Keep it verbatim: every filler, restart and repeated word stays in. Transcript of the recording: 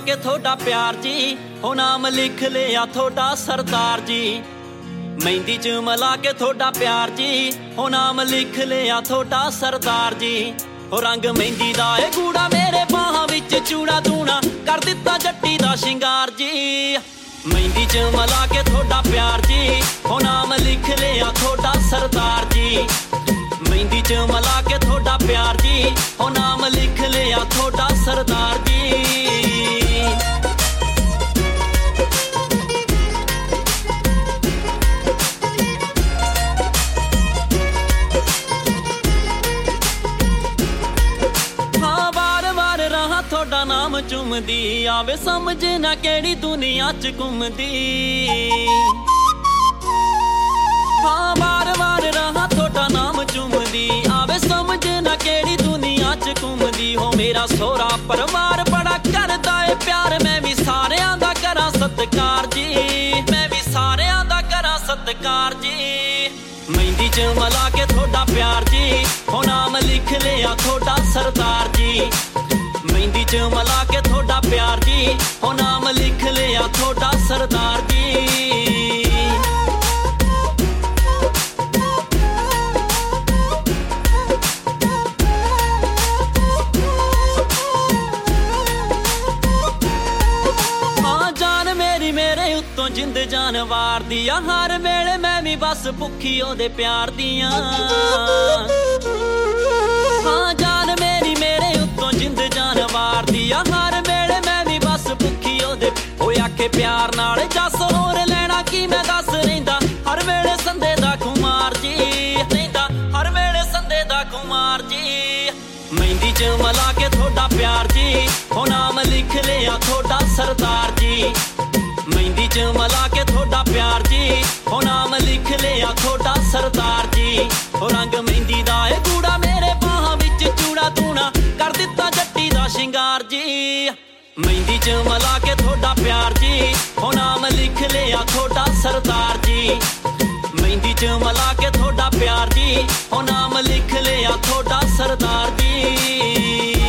के थोड़ा प्यार जी, हो नाम लिख लिया थोड़ा सरदार जी। मेहंदी च मला के थोड़ा प्यार जी, हो नाम लिख लिया थोड़ा सरदार जी। हो रंग मेहंदी दा ए गूड़ा मेरे बाहां विच चूड़ा दूना कर दिता जट्टी दा शिंगार जी। मेहंदी च मला के थोड़ा प्यार जी, हो नाम लिख लिया थोड़ा सरदार जी। मेहंदी च मला के थोड़ा प्यार जी, हो नाम लिख लिया थोड़ा सरदार जी। थोड़ा नाम चुमदी आवे समझ ना केड़ी दुनिया च घुमदी। हाँ बार बार रहा थोड़ा नाम चुमदी आवे समझ ना केड़ी दुनिया च घुमदी। हो मेरा सोहरा परिवार बड़ा करदा है प्यार, मैं भी सारियां दा करा सत्कार जी, मैं भी सारियां दा करा सत्कार जी। मेहंदी च मला के थोड़ा प्यार जी, हो नाम लिख लिया थोड़ा सरदार जी। मेहंदी च मला के थोड़ा प्यार जी, हो नाम लिख लिया थोड़ा सरदार जी। हाँ जान मेरी मेरे उत्तों जिंद जान वार दिया, हर वेले मैं भी बस भुखी ओदे प्यार दिया। हाँ जान मेरी मेरे उत्तों जिंद जान वार दिया, हर वेले मैं भी बस भुखी ओदे। होए आखे प्यार नाल जस होर लेना की मैं दस रहिंदा, हर वेले संदे दा कुमार जी रहिंदा, हर वेले संदे दा कुमार जी। मेहंदी च मला के थोड़ा प्यार जी, हो नाम लिख लिया थोड़ा सरदार जी। मेहंदी च मला के थोड़ा प्यार जी, हो नाम लिख लिया थोड़ा सरदार जी। हो रंग मेहंदी दा ए गूड़ा मेरे बाहां विच चूड़ा दूना कर दिता जट्टी दा शिंगार जी। मेहंदी च मला के थोड़ा प्यार जी, हो नाम लिख लिया थोड़ा सरदार जी। मेहंदी च मला के थोड़ा प्यार जी, हो नाम लिख लिया थोड़ा सरदार जी।